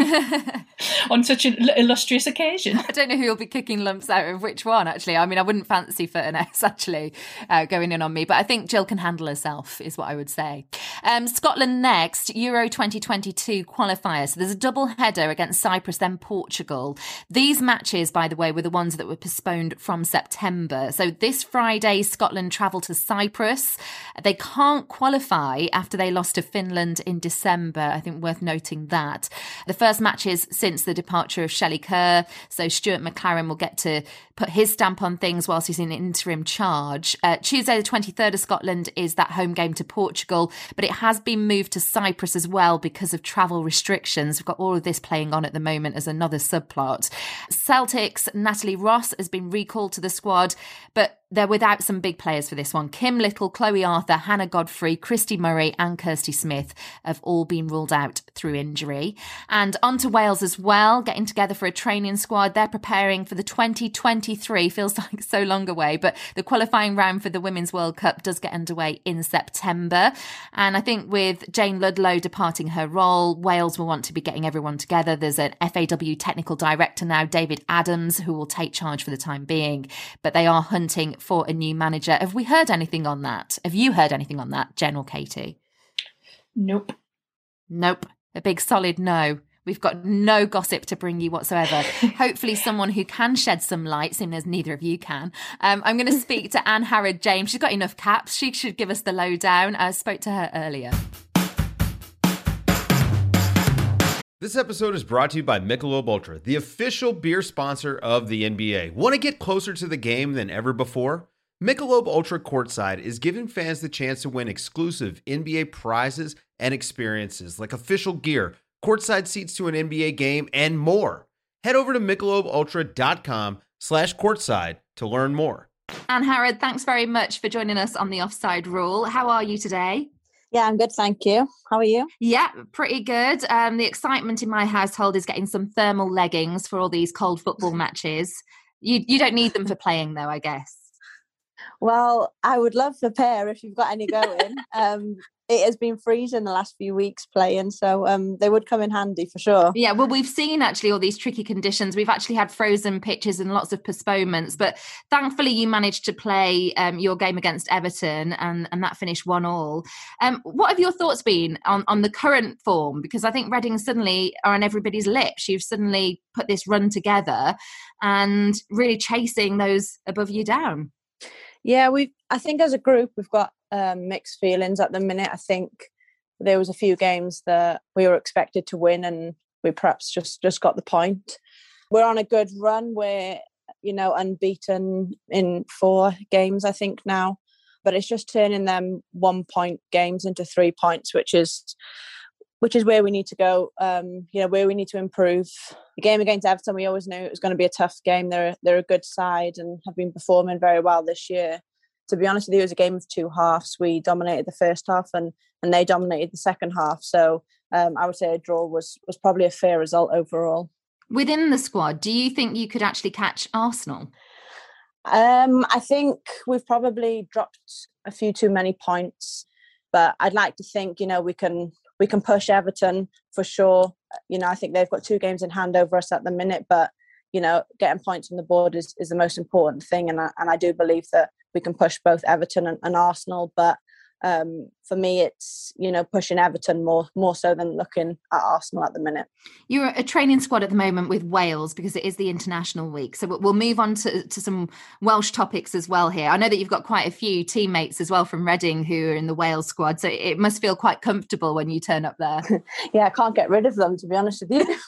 on such an illustrious occasion. I don't know who will be kicking lumps out of which one, actually. I mean, I wouldn't fancy Furness actually going in on me, but I think Jill can handle herself, is what I would say. Scotland next, Euro 2022 qualifiers. So there's a double header against Cyprus, then Portugal. These matches, by the way, were the ones that were postponed from September. So this Friday, Scotland travel to Cyprus. They can't qualify after they lost to Finland in December. I think worth noting that. The first matches since the departure of Shelley Kerr, so Stuart McLaren will get to put his stamp on things whilst he's in interim charge. Tuesday the 23rd of Scotland is that home game to Portugal, but it has been moved to Cyprus as well because of travel restrictions. We've got all of this playing on at the moment as another subplot. Celtic's Natalie Ross has been recalled to the squad, but they're without some big players for this one. Kim Little, Chloe Arthur, Hannah Godfrey, Christy Murray and Kirsty Smith have all been ruled out through injury. And on to Wales as well, getting together for a training squad. They're preparing for the 2023, feels like so long away, but the qualifying round for the Women's World Cup does get underway in September. And I think with Jane Ludlow departing her role, Wales will want to be getting everyone together. There's an FAW technical director now, David Adams, who will take charge for the time being, but they are hunting for a new manager. Have we heard anything on that? Have you heard anything on that, Jen or Katie? Nope. A big solid no. We've got no gossip to bring you whatsoever. Hopefully someone who can shed some light, seeing as neither of you can. I'm going to speak to Anne Harrod-James. She's got enough caps. She should give us the lowdown. I spoke to her earlier. This episode is brought to you by Michelob Ultra, the official beer sponsor of the NBA. Want to get closer to the game than ever before? Michelob Ultra Courtside is giving fans the chance to win exclusive NBA prizes and experiences like official gear, courtside seats to an NBA game, and more. Head over to MichelobUltra.com/courtside to learn more. Anne Harrod, thanks very much for joining us on the Offside Rule. How are you today? Yeah, I'm good, thank you. How are you? Yeah, pretty good. The excitement in my household is getting some thermal leggings for all these cold football matches. You don't need them for playing, though, I guess. Well, I would love a pair if you've got any going. It has been freezing the last few weeks playing, so they would come in handy for sure. Yeah, well, we've seen actually all these tricky conditions. We've actually had frozen pitches and lots of postponements, but thankfully you managed to play your game against Everton and that finished 1-1. What have your thoughts been on the current form? Because I think Reading suddenly are on everybody's lips. You've suddenly put this run together and really chasing those above you down. Yeah, I think as a group we've got mixed feelings at the minute. I think there was a few games that we were expected to win and we perhaps just got the point. We're on a good run. We're, unbeaten in 4 games, I think now. But it's just turning them 1-point games into 3 points, which is where we need to go, where we need to improve. The game against Everton, we always knew it was going to be a tough game. They're a good side and have been performing very well this year. To be honest with you, it was a game of 2 halves. We dominated the first half and they dominated the second half. So I would say a draw was probably a fair result overall. Within the squad, do you think you could actually catch Arsenal? I think we've probably dropped a few too many points, but I'd like to think, we can push Everton for sure. I think they've got 2 games in hand over us at the minute, but, getting points on the board is the most important thing. And I do believe that we can push both Everton and Arsenal. But for me, it's, pushing Everton more so than looking at Arsenal at the minute. You're a training squad at the moment with Wales because it is the international week. So we'll move on to some Welsh topics as well here. I know that you've got quite a few teammates as well from Reading who are in the Wales squad. So it must feel quite comfortable when you turn up there. Yeah, I can't get rid of them, to be honest with you.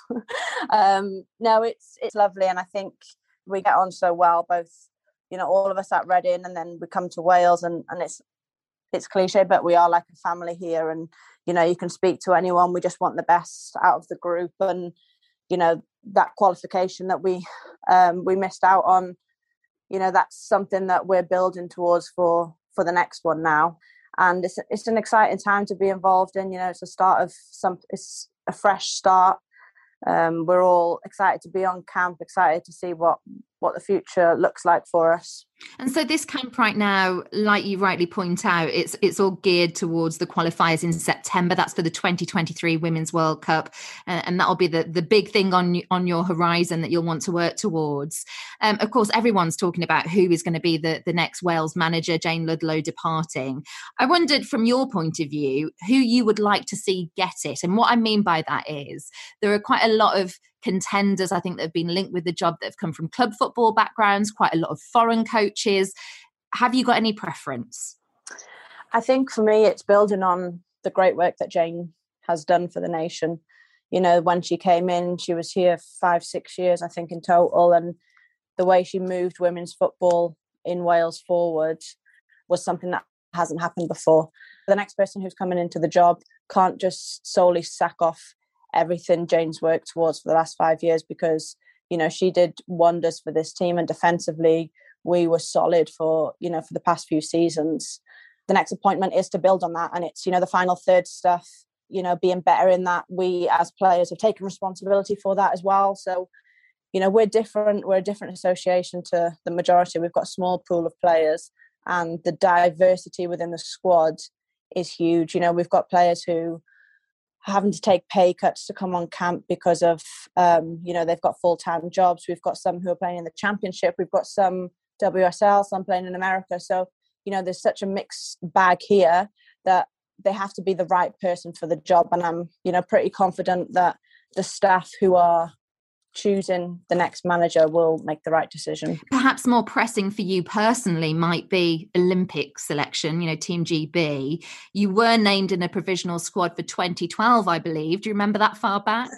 No, it's lovely. And I think we get on so well, both, all of us at Reading, and then we come to Wales and it's cliche, but we are like a family here, and you can speak to anyone. We just want the best out of the group, and that qualification that we missed out on, that's something that we're building towards for the next one now. And it's an exciting time to be involved in. It's the start of it's a fresh start. We're all excited to be on camp, excited to see what the future looks like for us. And so this camp right now, like you rightly point out, it's all geared towards the qualifiers in September. That's for the 2023 Women's World Cup. And that'll be the big thing on your horizon that you'll want to work towards. Of course, everyone's talking about who is going to be the next Wales manager, Jane Ludlow departing. I wondered from your point of view, who you would like to see get it. And what I mean by that is there are quite a lot of contenders, I think, that have been linked with the job that have come from club football backgrounds, quite a lot of foreign coaches. Have you got any preference? I think for me, it's building on the great work that Jane has done for the nation. When she came in, she was here 5-6 years, I think, in total. And the way she moved women's football in Wales forward was something that hasn't happened before. The next person who's coming into the job can't just solely sack off everything Jane's worked towards for the last 5 years, because she did wonders for this team, and defensively we were solid for the past few seasons. The next appointment is to build on that, and it's the final third stuff, being better in that. We as players have taken responsibility for that as well. So we're different. We're a different association to the majority. We've got a small pool of players, and the diversity within the squad is huge. We've got players who having to take pay cuts to come on camp because of, they've got full-time jobs. We've got some who are playing in the championship. We've got some WSL, some playing in America. So, there's such a mixed bag here that they have to be the right person for the job. And I'm, pretty confident that the staff who are choosing the next manager will make the right decision. Perhaps more pressing for you personally might be Olympic selection, Team GB. You were named in a provisional squad for 2012, I believe. Do you remember that far back?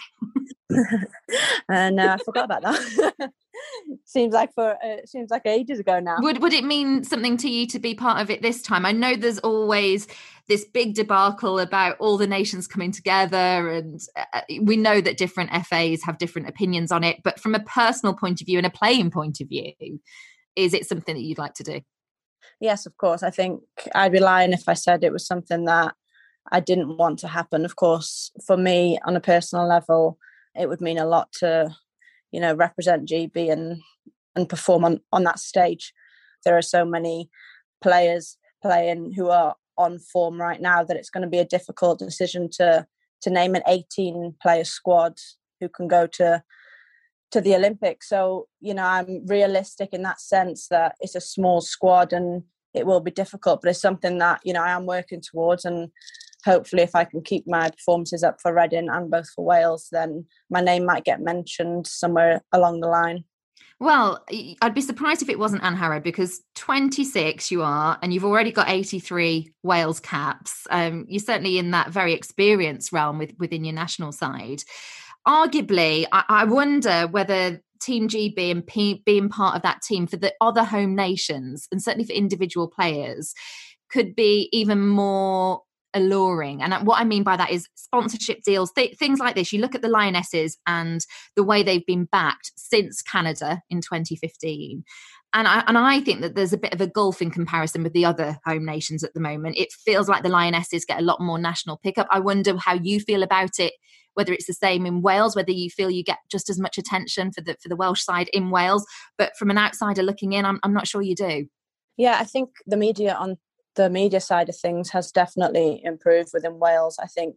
No, I forgot about that. Seems like ages ago now. Would it mean something to you to be part of it this time? I know there's always this big debacle about all the nations coming together, and we know that different FAs have different opinions on it. But from a personal point of view and a playing point of view, is it something that you'd like to do? Yes, of course. I think I'd be lying if I said it was something that I didn't want to happen. Of course, for me, on a personal level, it would mean a lot to represent GB and perform on that stage. There are so many players playing who are on form right now that it's going to be a difficult decision to name an 18-player squad who can go to the Olympics. So, I'm realistic in that sense that it's a small squad and it will be difficult, but it's something that, I am working towards. And hopefully if I can keep my performances up for Reading and both for Wales, then my name might get mentioned somewhere along the line. Well, I'd be surprised if it wasn't Anne Harrow, because 26 you are, and you've already got 83 Wales caps. You're certainly in that very experienced realm within your national side. Arguably, I wonder whether Team GB and being part of that team for the other home nations, and certainly for individual players, could be even more alluring. And what I mean by that is sponsorship deals, things like this. You look at the Lionesses and the way they've been backed since Canada in 2015. And I think that there's a bit of a gulf in comparison with the other home nations at the moment. It feels like the Lionesses get a lot more national pickup. I wonder how you feel about it, whether it's the same in Wales, whether you feel you get just as much attention for the Welsh side in Wales. But from an outsider looking in, I'm not sure you do. Yeah, I think the media side of things has definitely improved within Wales. I think,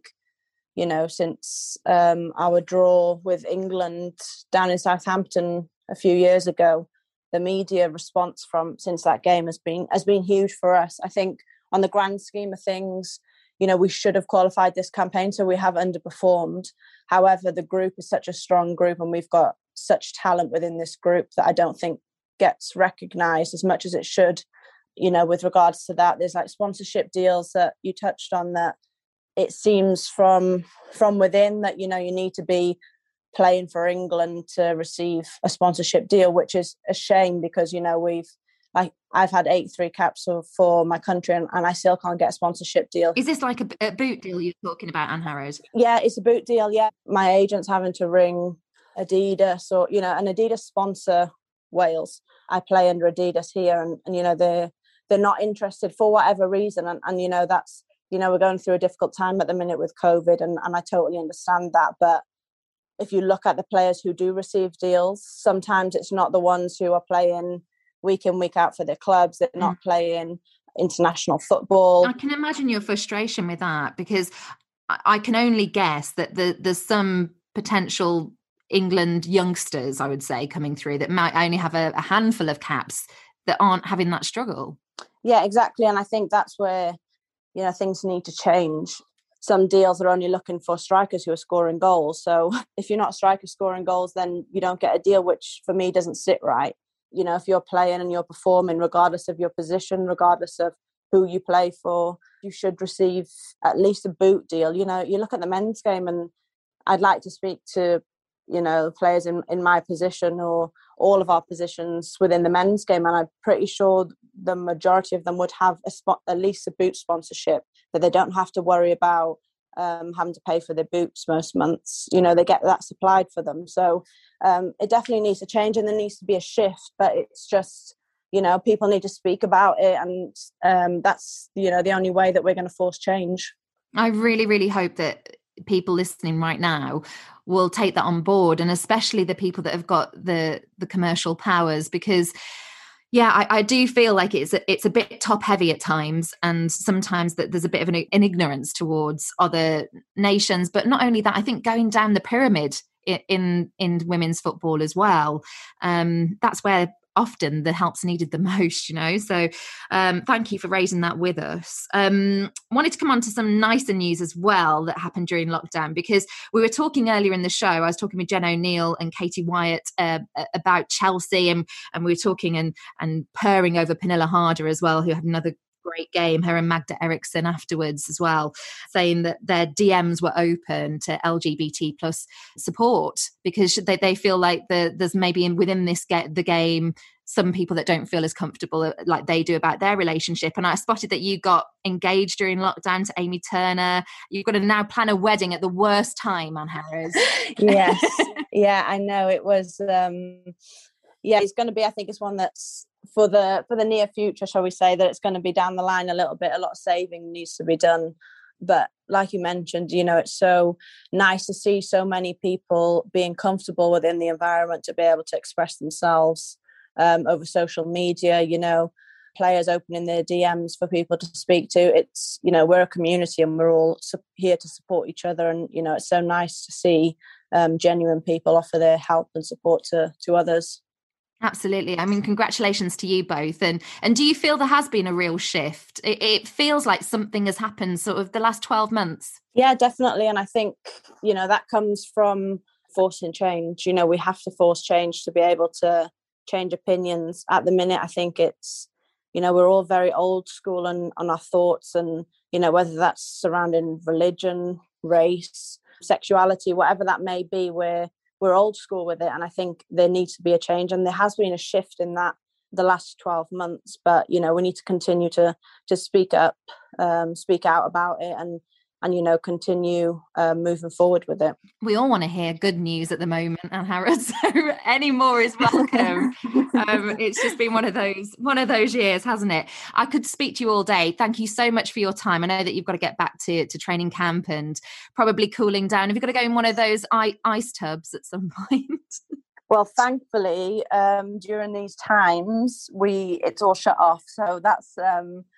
since our draw with England down in Southampton a few years ago, the media response from since that game has been huge for us. I think on the grand scheme of things, you know, we should have qualified this campaign, so we have underperformed. However, the group is such a strong group and we've got such talent within this group that I don't think gets recognised as much as it should. You know, with regards to that, there's like sponsorship deals that you touched on, that it seems from within that, you know, you need to be playing for England to receive a sponsorship deal, which is a shame because, you know, I've had 83 caps for my country and I still can't get a sponsorship deal. Is this like a boot deal you're talking about, Anne Harrows? Yeah, it's a boot deal, yeah. My agent's having to ring Adidas or, you know, an Adidas sponsor Wales. I play under Adidas here and you know, they're not interested for whatever reason. And you know, that's, you know, we're going through a difficult time at the minute with COVID and I totally understand that. But if you look at the players who do receive deals, sometimes it's not the ones who are playing week in, week out for their clubs. They're not playing international football. I can imagine your frustration with that, because I can only guess that there's some potential England youngsters, I would say, coming through that might only have a handful of caps that aren't having that struggle. Yeah, exactly. And I think that's where, you know, things need to change. Some deals are only looking for strikers who are scoring goals. So if you're not a striker scoring goals, then you don't get a deal, which for me doesn't sit right. You know, if you're playing and you're performing, regardless of your position, regardless of who you play for, you should receive at least a boot deal. You know, you look at the men's game and I'd like to speak to, you know, players in my position or all of our positions within the men's game. And I'm pretty sure the majority of them would have at least a boot sponsorship, that they don't have to worry about having to pay for their boots most months. You know, they get that supplied for them. So it definitely needs to change and there needs to be a shift, but it's just, you know, people need to speak about it. And that's, you know, the only way that we're going to force change. I really, really hope that people listening right now will take that on board, and especially the people that have got the commercial powers, because I do feel like it's a bit top heavy at times, and sometimes that there's a bit of an ignorance towards other nations. But not only that, I think going down the pyramid in women's football as well, that's where often the help's needed the most, you know. So thank you for raising that with us. Wanted to come on to some nicer news as well that happened during lockdown, because we were talking earlier in the show, I was talking with Jen O'Neill and Katie Wyatt about Chelsea, and we were talking and purring over Pernilla Harder as well, who had another great game, her and Magda Eriksson afterwards as well, saying that their DMs were open to LGBT plus support, because they feel like there's maybe within the game some people that don't feel as comfortable like they do about their relationship. And I spotted that you got engaged during lockdown to Amy Turner. You've got to now plan a wedding at the worst time, Anne Harrows. Yes. Yeah, I know. It was it's going to be, I think it's one that's for the near future, shall we say, that it's going to be down the line a little bit. A lot of saving needs to be done. But like you mentioned, you know, it's so nice to see so many people being comfortable within the environment to be able to express themselves over social media, you know, players opening their DMs for people to speak to. It's, you know, we're a community and we're all here to support each other. And, you know, it's so nice to see genuine people offer their help and support to others. Absolutely. I mean, congratulations to you both. And do you feel there has been a real shift? It feels like something has happened sort of the last 12 months. Yeah, definitely. And I think, you know, that comes from forcing change. You know, we have to force change to be able to change opinions. At the minute, I think it's, you know, we're all very old school on our thoughts, and, you know, whether that's surrounding religion, race, sexuality, whatever that may be, we're old school with it. And I think there needs to be a change, and there has been a shift in that the last 12 months. But, you know, we need to continue to speak up, speak out about it, and you know, continue moving forward with it. We all want to hear good news at the moment, Anne Harrows, so any more is welcome. It's just been one of those years, hasn't it? I could speak to you all day. Thank you so much for your time. I know that you've got to get back to training camp and probably cooling down. Have you got to go in one of those ice tubs at some point? Well, thankfully, during these times, it's all shut off. So that's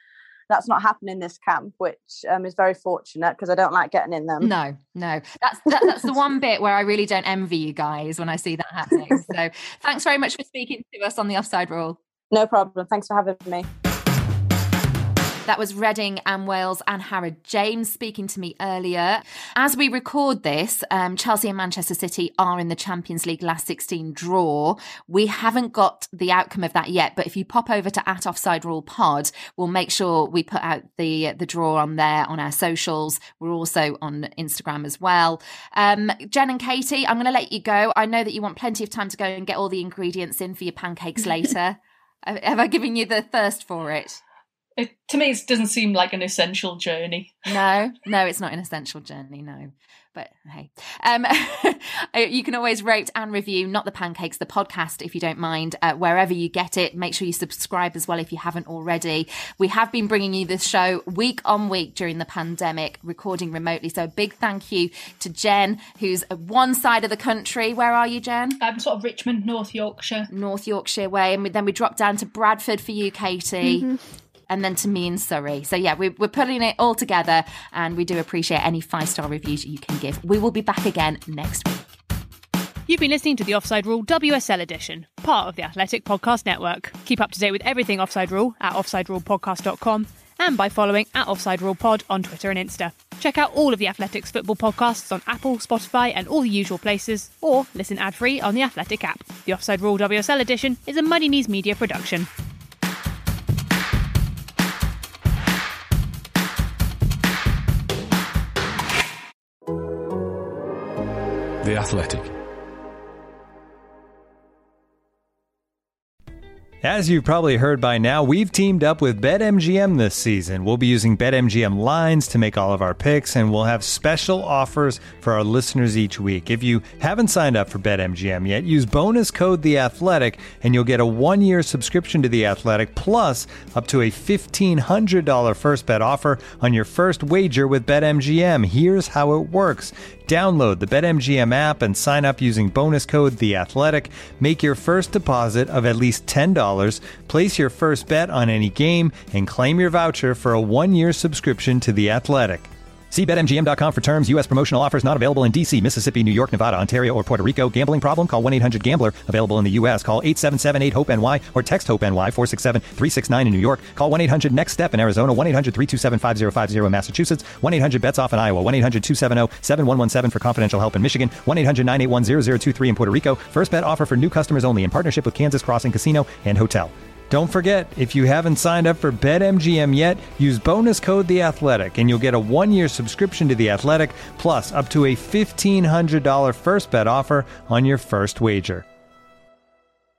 that's not happening this camp, which is very fortunate because I don't like getting in them. No. That's the one bit where I really don't envy you guys when I see that happening. So thanks very much for speaking to us on the Offside Rule. No problem. Thanks for having me. That was Reading and Wales and Harrod James speaking to me earlier. As we record this, Chelsea and Manchester City are in the Champions League last 16 draw. We haven't got the outcome of that yet, but if you pop over to @OffsideRulePod, we'll make sure we put out the draw on there on our socials. We're also on Instagram as well. Jen and Katie, I'm going to let you go. I know that you want plenty of time to go and get all the ingredients in for your pancakes later. Have I given you the thirst for it? To me, it doesn't seem like an essential journey. No, it's not an essential journey, no. But hey, you can always rate and review Not the Pancakes, the podcast, if you don't mind, wherever you get it. Make sure you subscribe as well if you haven't already. We have been bringing you this show week on week during the pandemic, recording remotely. So a big thank you to Jen, who's one side of the country. Where are you, Jen? I'm sort of Richmond, North Yorkshire. North Yorkshire way. And then we dropped down to Bradford for you, Katie. Mm-hmm. And then to me in Surrey. So yeah, we're putting it all together, and we do appreciate any 5-star reviews you can give. We will be back again next week. You've been listening to the Offside Rule WSL edition, part of the Athletic Podcast Network. Keep up to date with everything Offside Rule at offsiderulepodcast.com and by following @OffsideRulePod on Twitter and Insta. Check out all of the Athletics football podcasts on Apple, Spotify and all the usual places, or listen ad-free on the Athletic app. The Offside Rule WSL edition is a Muddy Knees Media production. The Athletic. As you've probably heard by now, we've teamed up with BetMGM this season. We'll be using BetMGM lines to make all of our picks, and we'll have special offers for our listeners each week. If you haven't signed up for BetMGM yet, use bonus code The Athletic, and you'll get a 1-year subscription to The Athletic, plus up to a $1,500 first bet offer on your first wager with BetMGM. Here's how it works. Download the BetMGM app and sign up using bonus code The Athletic. Make your first deposit of at least $10. Place your first bet on any game and claim your voucher for a 1-year subscription to The Athletic. See BetMGM.com for terms. U.S. promotional offers not available in D.C., Mississippi, New York, Nevada, Ontario, or Puerto Rico. Gambling problem? Call 1-800-GAMBLER. Available in the U.S. Call 877-8-HOPE-NY or text HOPE-NY 467-369 in New York. Call 1-800-NEXT-STEP in Arizona. 1-800-327-5050 in Massachusetts. 1-800-BETS-OFF in Iowa. 1-800-270-7117 for confidential help in Michigan. 1-800-981-0023 in Puerto Rico. First bet offer for new customers only in partnership with Kansas Crossing Casino and Hotel. Don't forget, if you haven't signed up for BetMGM yet, use bonus code The Athletic, and you'll get a 1-year subscription to The Athletic, plus up to a $1,500 first bet offer on your first wager.